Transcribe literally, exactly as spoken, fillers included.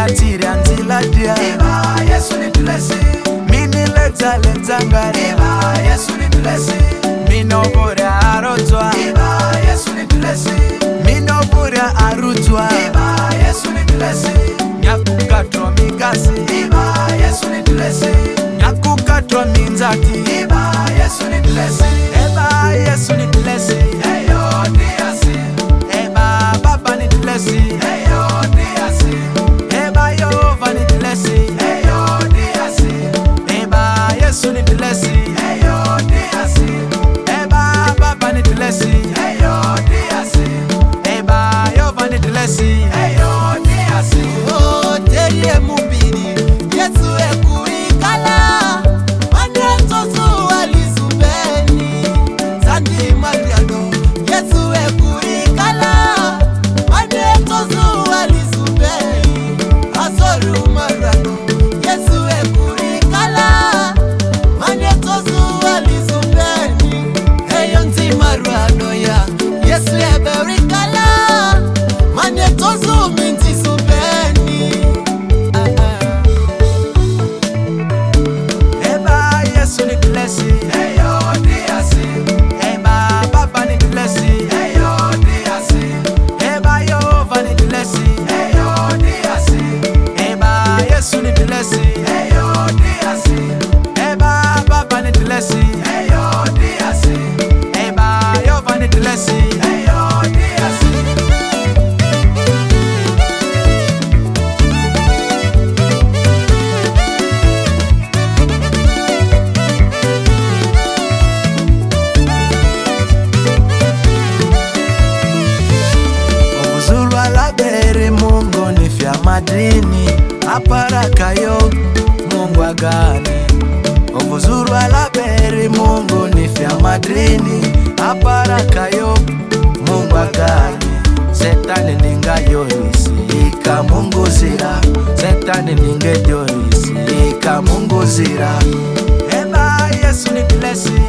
minatiri anziladia Eba Yesu ni blessing. mini leta leta ngari Eba Yesu ni blessing. minobura arotwa Eba Yesu ni blessing. minobura arutwa Eba Yesu ni blessing. nyakukatwa mikasi Eba Yesu ni blessing. nyakukatwa minzati Eba Yesu ni blessing. eba Yesu ni blessing Eyo ni asi. eba Baba ni blessing Eyo ni asi. eba Yehova ni blessing Eyo ni asi. eba Yesu ni blessing Eyo ni asi. eba Baba ni blessing Eyo ni asi. eba Yehova ni blessing Eyo ni asi. oh teriye mubiri Yesu ekuikala mane tozu alizubeni sandi mariano Yesu ekuikala mane tozu alizubeni asoru mariano Yesu ekuikala mane tozu alizubeni eyo nti mariano ya Yesu eberikala mane tozu minti subeni ah, ah. Eba Yesu ni blessing Eyo ni asi. eba Baba ni blessing Eyo ni asi. eba Yehova ni blessing Eyo ni asi. eba Yesu ni blessing Eyo ni asi. eba Baba ni blessing Eyo ni asi. eba Yehova ni blessing Eyo ni asi. Ovuzulwa labere Mungu ni fya madini aparakayo Mungu agani Ovuzulwa labere Mungu ni fya madini aparakayo Mungu agani Setani ninga yorisi ika Mungu zira Setani ninge yorisi ika Mungu zira Eba Yesu ni blessing